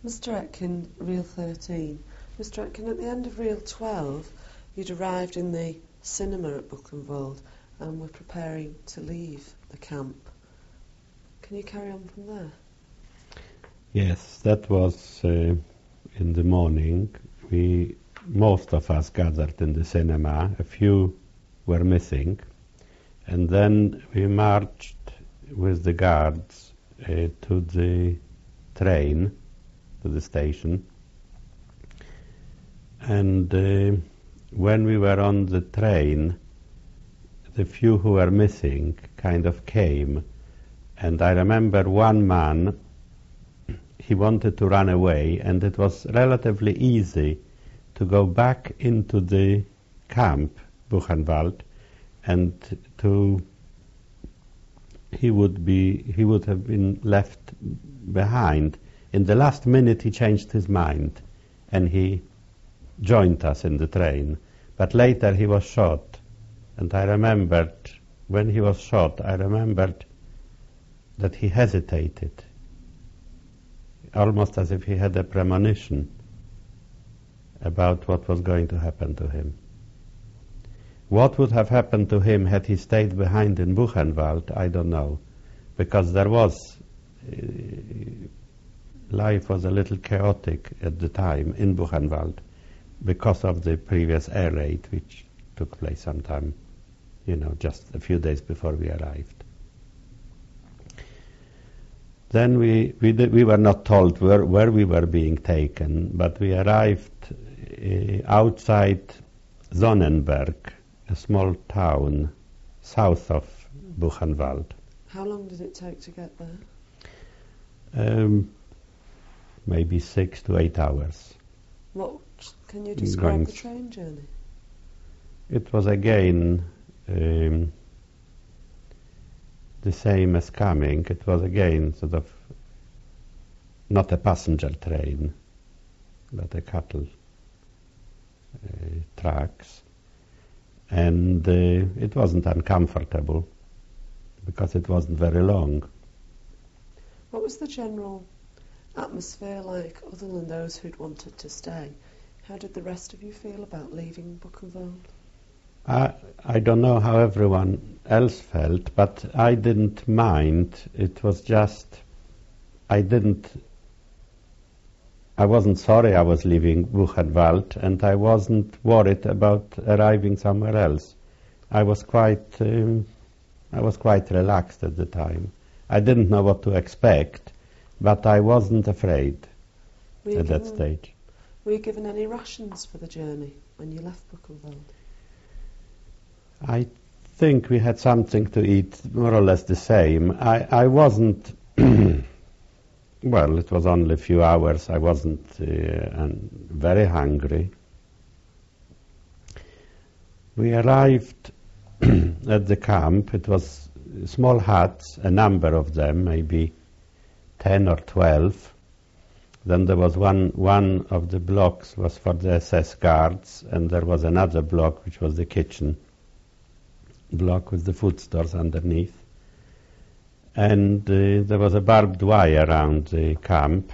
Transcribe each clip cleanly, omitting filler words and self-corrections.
Mr. Etkin, Reel 13. Mr. Etkin, at the end of Reel 12, you'd arrived in the cinema at Buchenwald and were preparing to leave the camp. Can you carry on from there? Yes, that was in the morning. Most of us gathered in the cinema. A few were missing. And then we marched with the guards to the train, to the station. And when we were on the train, the few who were missing kind of came. And I remember one man, he wanted to run away, and it was relatively easy to go back into the camp, Buchenwald, and he would have been left behind. In the last minute he changed his mind and he joined us in the train. But later he was shot, and I remembered, when he was shot, I remembered that he hesitated, almost as if he had a premonition about what was going to happen to him. What would have happened to him had he stayed behind in Buchenwald, I don't know, because there was, life was a little chaotic at the time in Buchenwald because of the previous air raid which took place sometime, just a few days before we arrived. Then we were not told where we were being taken, but we arrived outside Sonnenberg, a small town south of Buchenwald. How long did it take to get there? Maybe 6 to 8 hours. Can you describe the train journey? It was again the same as coming. It was again sort of not a passenger train, but a cattle tracks. And it wasn't uncomfortable because it wasn't very long. What was the general atmosphere like, other than those who'd wanted to stay? How did the rest of you feel about leaving Buchenwald? I don't know how everyone else felt, but I didn't mind. It was just, I wasn't sorry I was leaving Buchenwald, and I wasn't worried about arriving somewhere else. I was quite relaxed at the time. I didn't know what to expect, but I wasn't afraid at that stage. Were you given any rations for the journey when you left Buchenwald? I think we had something to eat, more or less the same. I wasn't, well, it was only a few hours. I wasn't very hungry. We arrived at the camp. It was small huts, a number of them, maybe 10 or 12. Then there was one of the blocks was for the SS guards, and there was another block which was the kitchen block with the food stores underneath. And there was a barbed wire around the camp.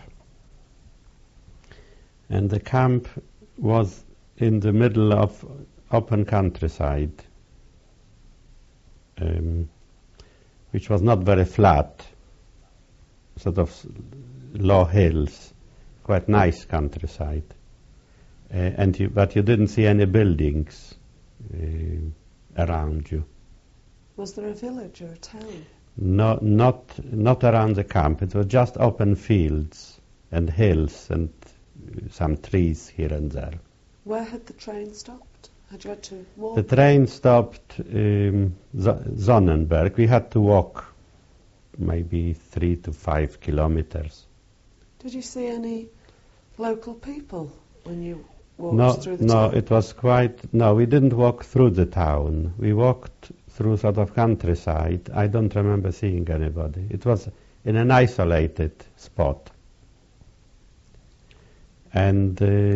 And the camp was in the middle of open countryside, which was not very flat, sort of low hills, quite nice countryside. But you didn't see any buildings around you. Was there a village or a town? No, not around the camp. It was just open fields and hills and some trees here and there. Where had the train stopped? Had you had to walk? The train stopped Sonnenberg. We had to walk maybe 3 to 5 kilometers. Did you see any local people when you walked through the town? No, it was quite... No, we didn't walk through the town. We walked through sort of countryside. I don't remember seeing anybody. It was in an isolated spot. And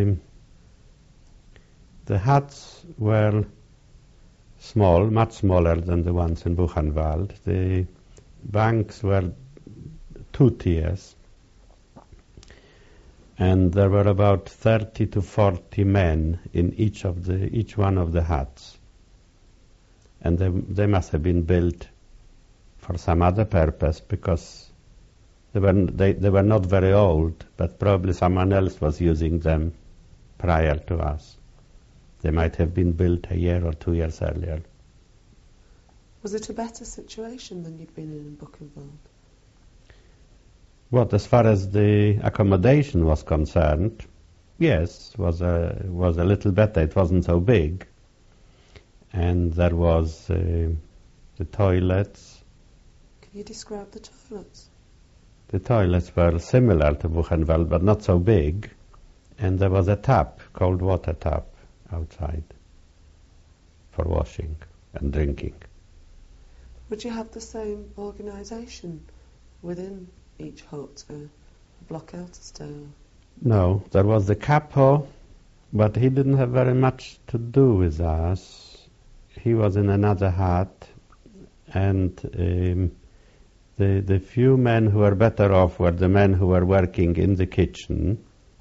the huts were small, much smaller than the ones in Buchenwald. The banks were 2 tiers. and there were about 30 to 40 men in each one of the huts. And they must have been built for some other purpose, because they were not very old, but probably someone else was using them prior to us. They might have been built a year or 2 years earlier. Was it a better situation than you'd been in Buchenwald? What, as far as the accommodation was concerned, yes, was a little better. It wasn't so big, and there was the toilets. Can you describe the toilets? The toilets were similar to Buchenwald, but not so big, and there was a tap, cold water tap, outside for washing and drinking. Would you have the same organisation within each hut, a block-out stay? No, there was the capo, but he didn't have very much to do with us. He was in another hut, and the few men who were better off were the men who were working in the kitchen,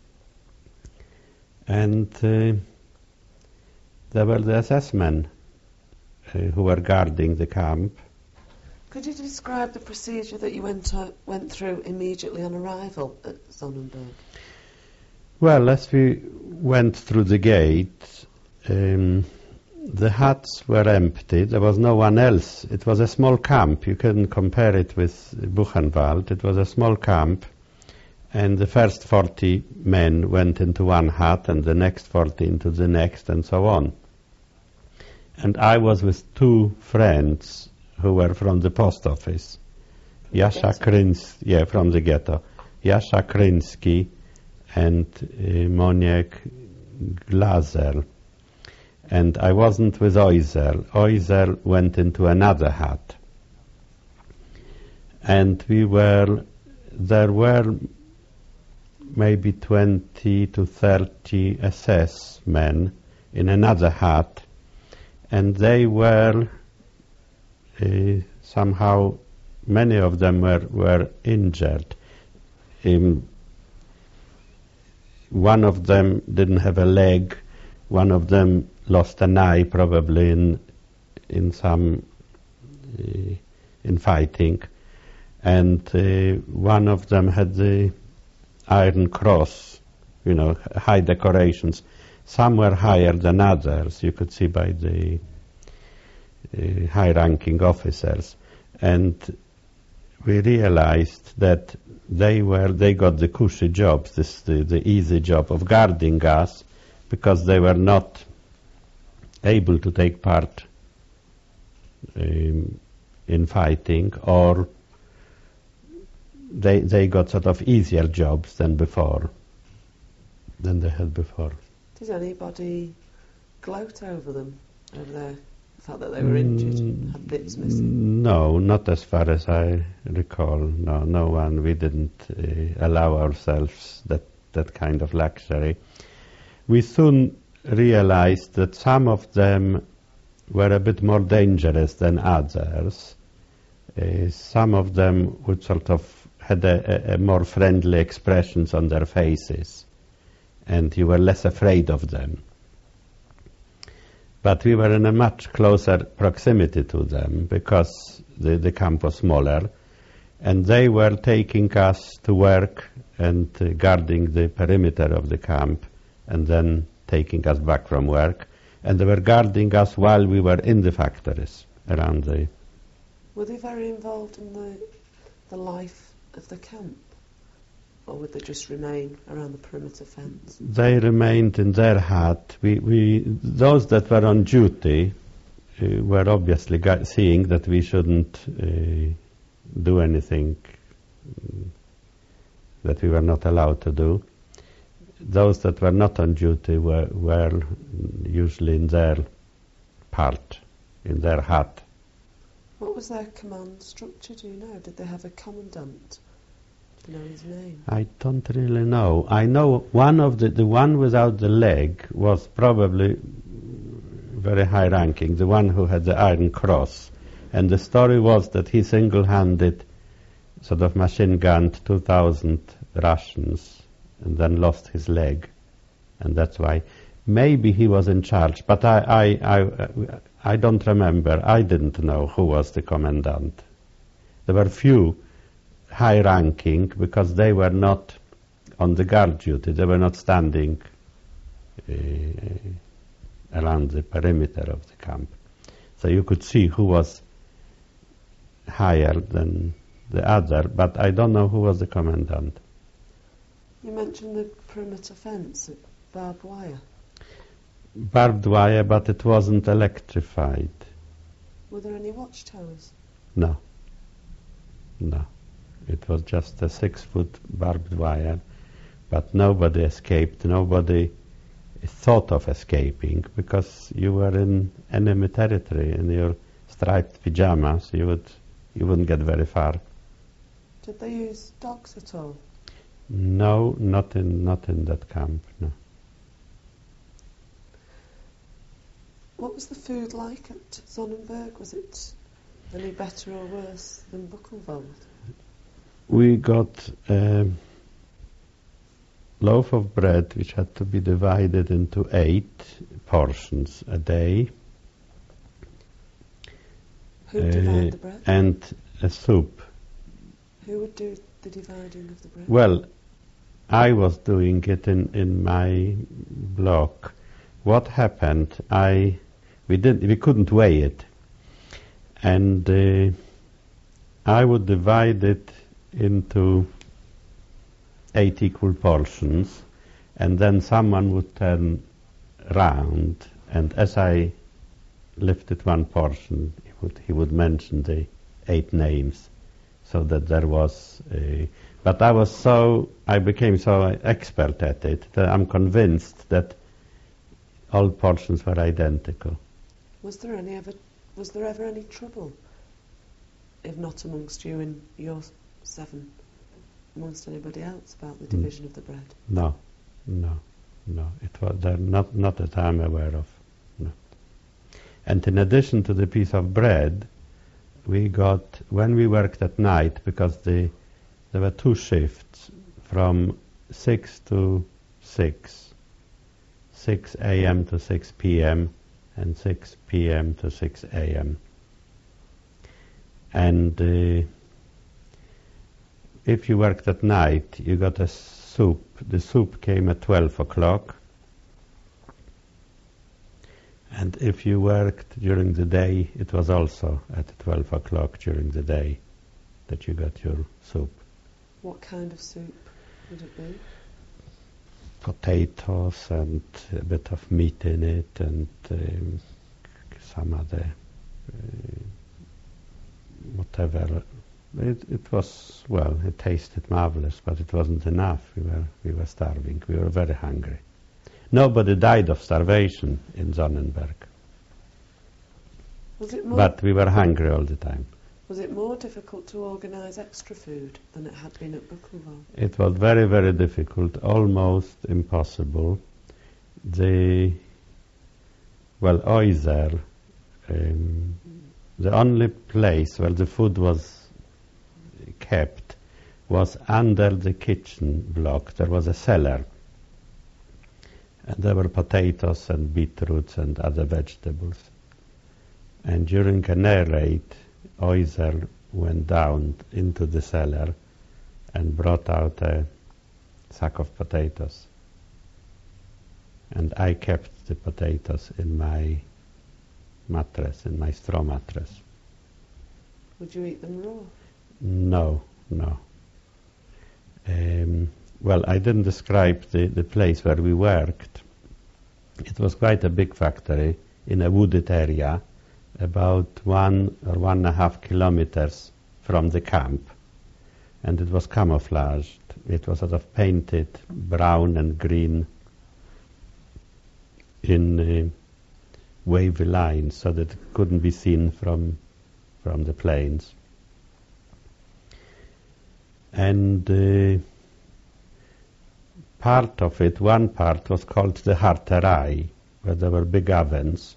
and there were the SS men who were guarding the camp. Could you describe the procedure that you went through immediately on arrival at Sonnenberg? Well, as we went through the gate, the huts were empty. There was no one else. It was a small camp. You couldn't compare it with Buchenwald. It was a small camp, and the first 40 men went into one hut, and the next 40 into the next, and so on. And I was with 2 friends who were from the post office. Jascha Krynsky, from the ghetto. Jascha Krynsky and Moniek Glaser. And I wasn't with Oizel. Oizel went into another hut. And there were maybe 20 to 30 SS men in another hut, and they were somehow, many of them were injured. One of them didn't have a leg. One of them lost an eye, probably in fighting, and one of them had the Iron Cross, high decorations. Some were higher than others. You could see by the high-ranking officers, and we realized that they got the cushy jobs, the easy job of guarding us, because they were not able to take part in fighting, or they got sort of easier jobs than they had before. Did anybody gloat over them, over the fact that they were injured, had bits missing? No, not as far as I recall. No one. We didn't allow ourselves that kind of luxury. We soon realized that some of them were a bit more dangerous than others. Some of them would sort of had a more friendly expressions on their faces, and you were less afraid of them. But we were in a much closer proximity to them, because the camp was smaller, and they were taking us to work and guarding the perimeter of the camp, and then taking us back from work, and they were guarding us while we were in the factories around the... Were they very involved in the life of the camp, or would they just remain around the perimeter fence? They remained in their hut. Those that were on duty were obviously seeing that we shouldn't do anything that we were not allowed to do. Those that were not on duty were usually in their part, in their hut. What was their command structure, do you know? Did they have a commandant? Do you know his name? I don't really know. I know one of the one without the leg was probably very high ranking, the one who had the Iron Cross. And the story was that he single-handed sort of machine gunned 2,000 Russians and then lost his leg, and that's why. Maybe he was in charge, but I don't remember. I didn't know who was the commandant. There were few high-ranking because they were not on the guard duty. They were not standing around the perimeter of the camp. So you could see who was higher than the other, but I don't know who was the commandant. You mentioned the perimeter fence, barbed wire. Barbed wire, but it wasn't electrified. Were there any watchtowers? No. It was just a 6-foot barbed wire, but nobody escaped. Nobody thought of escaping because you were in enemy territory in your striped pajamas. You wouldn't get very far. Did they use dogs at all? No, not in that camp. No. What was the food like at Sonnenberg? Was it any better or worse than Buchenwald? We got a loaf of bread which had to be divided into 8 portions a day. Who would divide the bread? And a soup. Who would do the dividing of the bread? Well, I was doing it in my block. What happened? We couldn't weigh it, and I would divide it into 8 equal portions, and then someone would turn round, and as I lifted one portion, he would mention the 8 names, so that there was a... But I became so expert at it that I'm convinced that all portions were identical. Was there ever any trouble, if not amongst you and your 7, amongst anybody else about the division of the bread? No. It was there not that I'm aware of. No. And in addition to the piece of bread, we got, when we worked at night, because there were 2 shifts from 6 to 6 a.m. to 6 p.m. and 6 p.m. to 6 a.m. And if you worked at night, you got a soup. The soup came at 12 o'clock. And if you worked during the day, it was also at 12 o'clock during the day that you got your soup. What kind of soup would it be? Potatoes and a bit of meat in it, and some other whatever. It was, well, it tasted marvelous, but it wasn't enough. We were starving. We were very hungry. Nobody died of starvation in Sonnenberg. But we were hungry all the time. Was it more difficult to organise extra food than it had been at Buchenwald? It was very, very difficult, almost impossible. Oiser, the only place where the food was kept was under the kitchen block. There was a cellar. And there were potatoes and beetroots and other vegetables. And during an air raid, Oiser went down into the cellar and brought out a sack of potatoes. And I kept the potatoes in my mattress, in my straw mattress. Would you eat them raw? No. Well, I didn't describe the place where we worked. It was quite a big factory in a wooded area, about 1 or 1.5 kilometers from the camp. And it was camouflaged. It was sort of painted brown and green in wavy lines so that it couldn't be seen from the planes. And part of it, one part was called the Harterei, where there were big ovens.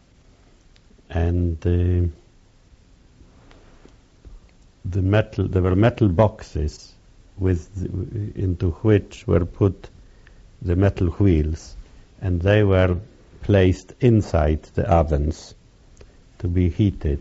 And there were metal boxes into which were put the metal wheels, and they were placed inside the ovens to be heated.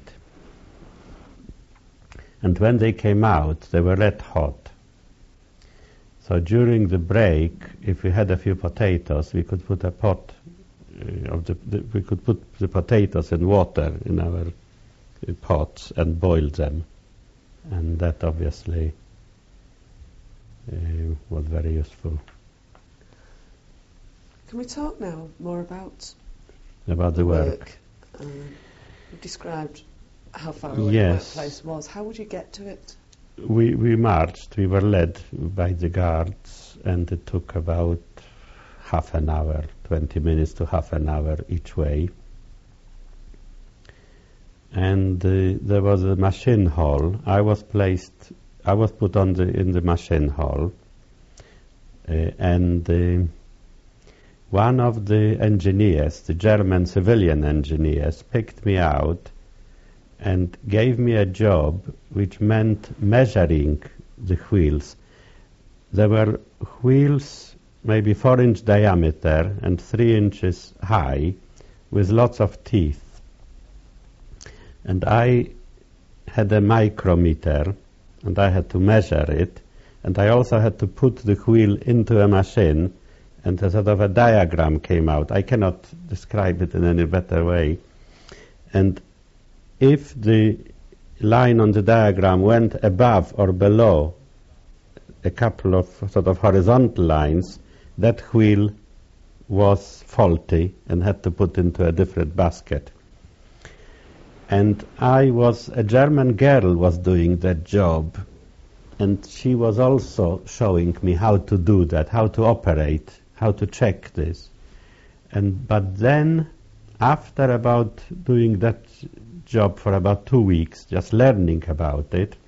And when they came out, they were red hot. So during the break, if we had a few potatoes, we could put a pot we could put the potatoes in water in our pots and boil them, and that obviously was very useful. Can we talk now more about the work? You described how far away the workplace was. How would you get to it? We marched. We were led by the guards, and it took about half an hour, 20 minutes to half an hour each way. And there was a machine hall. I was put in the machine hall, and one of the engineers, the German civilian engineers, picked me out and gave me a job which meant measuring the wheels. There were wheels maybe 4-inch diameter and 3 inches high with lots of teeth. And I had a micrometer and I had to measure it, and I also had to put the wheel into a machine, and a sort of a diagram came out. I cannot describe it in any better way. And if the line on the diagram went above or below a couple of sort of horizontal lines, that wheel was faulty and had to put into a different basket. And a German girl was doing that job, and she was also showing me how to do that, how to operate, how to check this. But then, after about doing that job for about 2 weeks, just learning about it,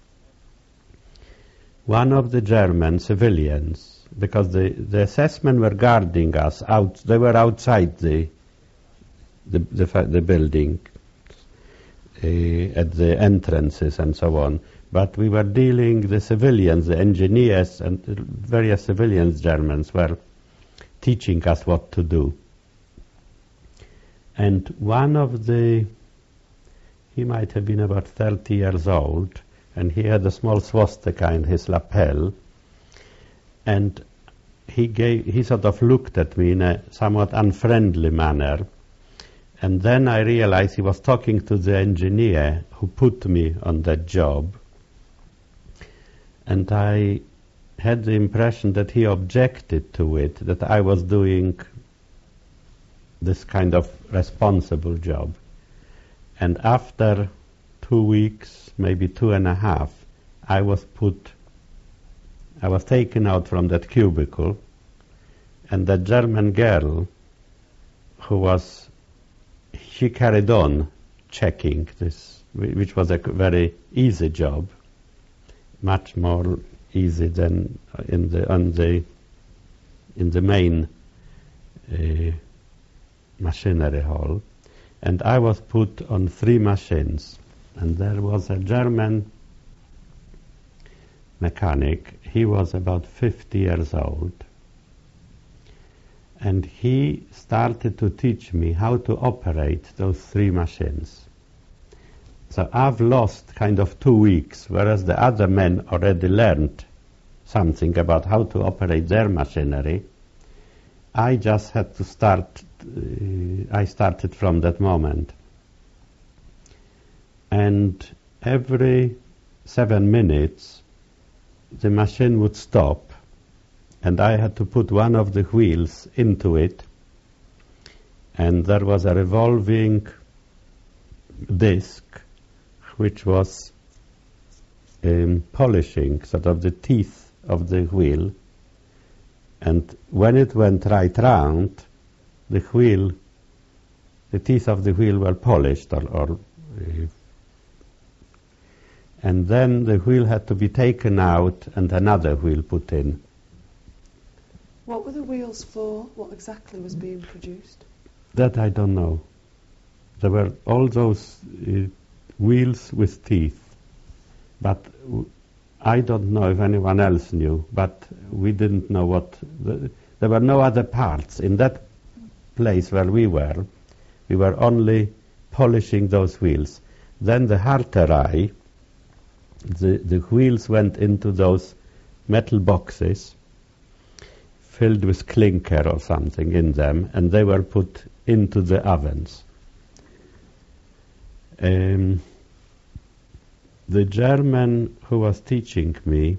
one of the German civilians, because the SS-men were guarding us they were outside the building, at the entrances and so on. But we were the civilians, the engineers and various civilians, Germans, were teaching us what to do. And one of he might have been about 30 years old, and he had a small swastika in his lapel, and he sort of looked at me in a somewhat unfriendly manner. And then I realized he was talking to the engineer who put me on that job. And I had the impression that he objected to it, that I was doing this kind of responsible job. And after 2 weeks, maybe 2.5, I was taken out from that cubicle, and the German girl she carried on checking this, which was a very easy job, much more easy than in the main machinery hall. And I was put on 3 machines, and there was a German mechanic. He was about 50 years old, and he started to teach me how to operate those 3 machines. So I've lost kind of 2 weeks, whereas the other men already learned something about how to operate their machinery. I just had to start. I started from that moment. And every 7 minutes, the machine would stop, and I had to put one of the wheels into it, and there was a revolving disc which was polishing sort of the teeth of the wheel, and when it went right round, the teeth of the wheel were polished, and then the wheel had to be taken out and another wheel put in. What were the wheels for? What exactly was being produced? That I don't know. There were all those wheels with teeth, but I don't know if anyone else knew, but we didn't know what... there were no other parts. In that place where we were only polishing those wheels. Then the Harterai, the wheels went into those metal boxes filled with clinker or something in them, and they were put into the ovens. The German who was teaching me,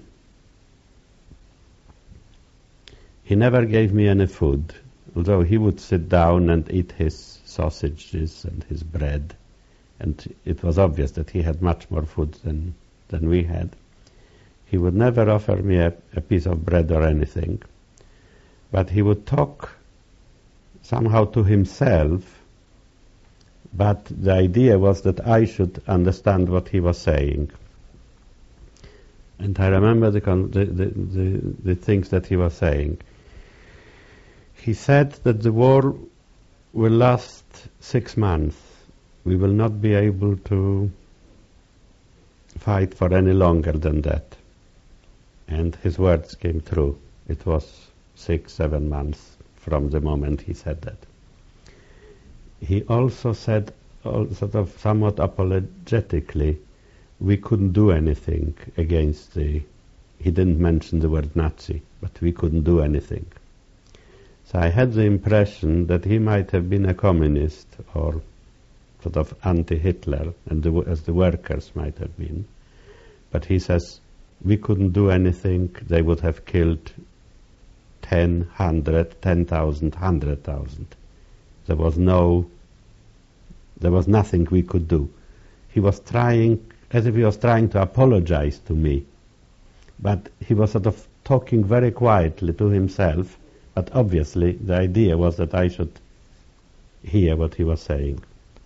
he never gave me any food, although he would sit down and eat his sausages and his bread, and it was obvious that he had much more food than we had. He would never offer me a piece of bread or anything, but he would talk somehow to himself, but the idea was that I should understand what he was saying. And I remember the things that he was saying. He said that the war will last 6 months. We will not be able to fight for any longer than that. And his words came true. It was 6-7 months from the moment he said that. He also said, sort of somewhat apologetically, we couldn't do anything against he didn't mention the word Nazi, but we couldn't do anything. So I had the impression that he might have been a communist or sort of anti-Hitler, and as the workers might have been. But he says, we couldn't do anything. They would have killed 10, 100, 10,000, 100,000. There was nothing we could do. He was trying, as if he was trying to apologize to me, but he was sort of talking very quietly to himself, but obviously the idea was that I should hear what he was saying.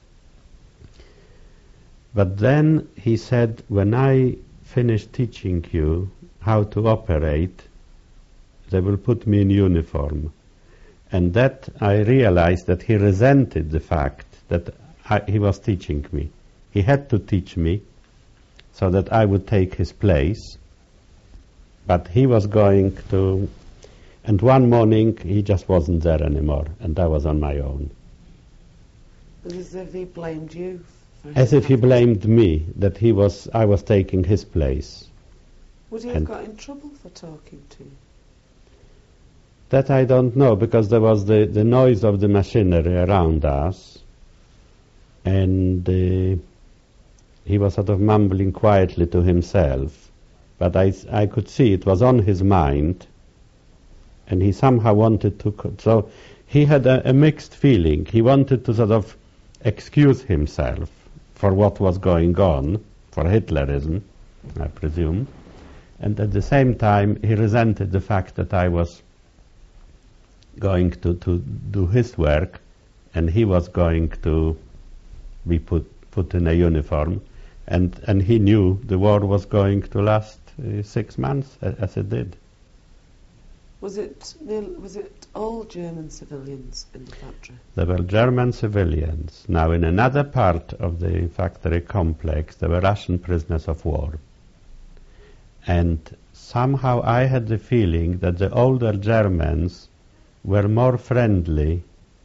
But then he said, when I finish teaching you how to operate, they will put me in uniform. And that I realized that he resented the fact that he was teaching me. He had to teach me so that I would take his place, but he was going to... And one morning he just wasn't there anymore, and I was on my own. As if he blamed you. As if he blamed me, that I was taking his place. Would he have got in trouble for talking to you? That I don't know, because there was the noise of the machinery around us, and he was sort of mumbling quietly to himself, but I could see it was on his mind, and he somehow wanted to... So he had a mixed feeling. He wanted to sort of excuse himself for what was going on, for Hitlerism, I presume, and at the same time he resented the fact that I was going to do his work, and he was going to be put in a uniform, and he knew the war was going to last 6 months, as it did. Was it all German civilians in the factory? There were German civilians. Now, in another part of the factory complex, there were Russian prisoners of war. And somehow I had the feeling that the older Germans were more friendly,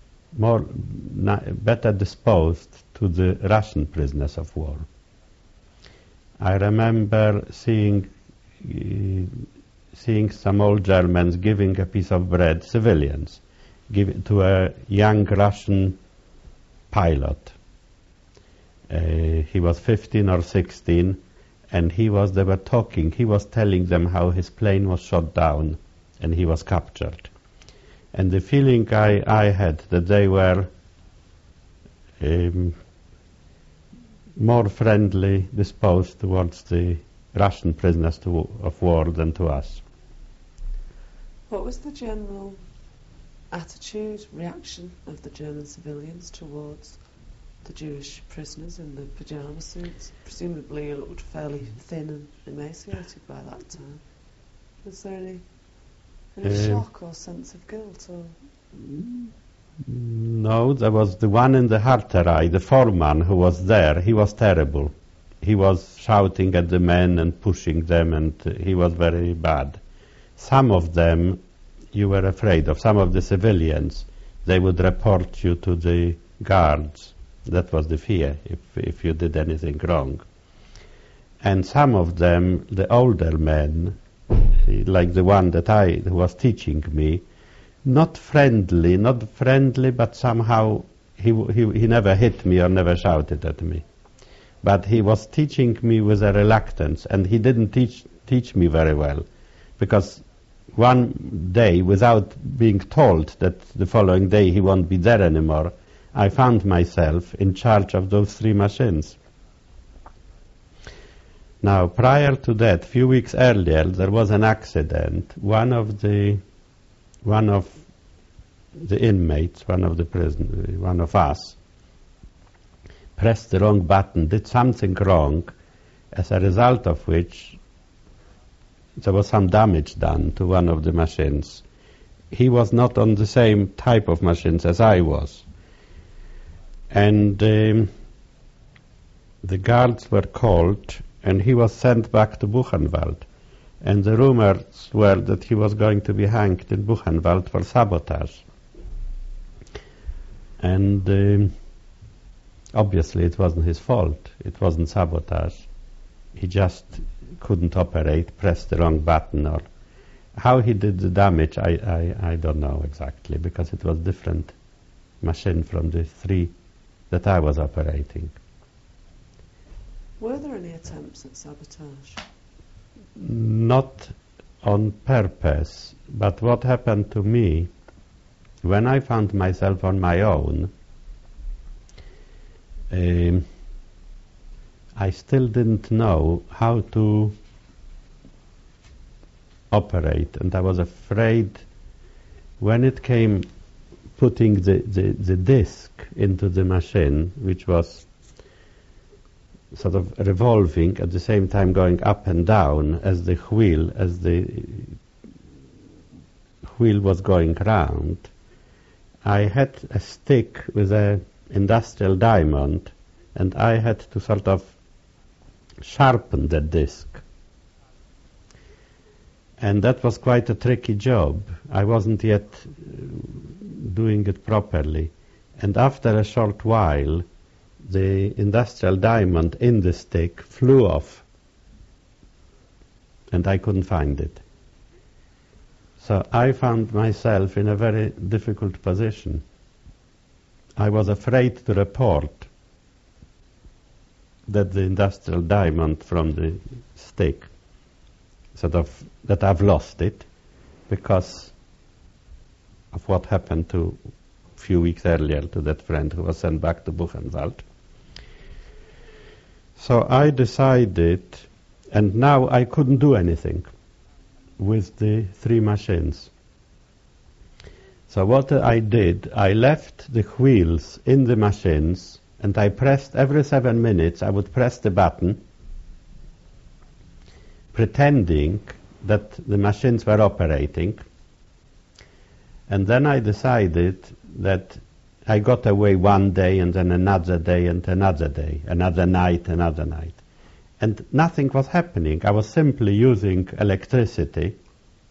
better disposed to the Russian prisoners of war. I remember seeing some old Germans giving a piece of bread, civilians, give it to a young Russian pilot. He was 15 or 16, and they were talking. He was telling them how his plane was shot down and he was captured. And the feeling I had that they were more friendly disposed towards the Russian prisoners of war than to us. What was the general attitude, reaction of the German civilians towards the Jewish prisoners in the pyjama suits? Presumably you looked fairly thin and emaciated by that time. Was there any shock or sense of guilt? Or? No, there was the one in the Harterai, the foreman who was there. He was terrible. he was shouting at the men and pushing them, and he was very bad. Some of them you were afraid of. Some of the civilians, they would report you to the guards. That was the fear, if you did anything wrong. And some of them, the older men, like the one who was teaching me, not friendly, but somehow he never hit me or never shouted at me. But he was teaching me with a reluctance, and he didn't teach me very well, because one day, without being told that the following day he won't be there anymore, I found myself in charge of those 3 machines. Now, prior to that, few weeks earlier, there was an accident. One of the inmates, one of us, pressed the wrong button, did something wrong, as a result of which there was some damage done to one of the machines. He was not on the same type of machines as I was. And the guards were called, and he was sent back to Buchenwald. And the rumors were that he was going to be hanged in Buchenwald for sabotage. And obviously it wasn't his fault. It wasn't sabotage. He just couldn't operate, pressed the wrong button, or how he did the damage, I don't know exactly, because it was different machine from the 3 that I was operating. Were there any attempts at sabotage? Not on purpose, but what happened to me, when I found myself on my own, I still didn't know how to operate, and I was afraid when it came putting the disc into the machine, which was sort of revolving at the same time going up and down as the wheel was going round. I had a stick with an industrial diamond, and I had to sort of sharpen the disc. And that was quite a tricky job. I wasn't yet doing it properly. And after a short while, the industrial diamond in the stick flew off, and I couldn't find it. So I found myself in a very difficult position. I was afraid to report that the industrial diamond from the stick, that I've lost it, because of what happened a few weeks earlier to that friend who was sent back to Buchenwald. So I decided, and now I couldn't do anything with the 3 machines. So what I did, I left the wheels in the machines, and I pressed every 7 minutes, I would press the button, pretending that the machines were operating. And then I decided that I got away one day, and then another day, and another day, another night. And nothing was happening. I was simply using electricity,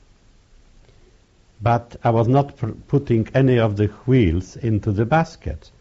but I was not putting any of the wheels into the baskets.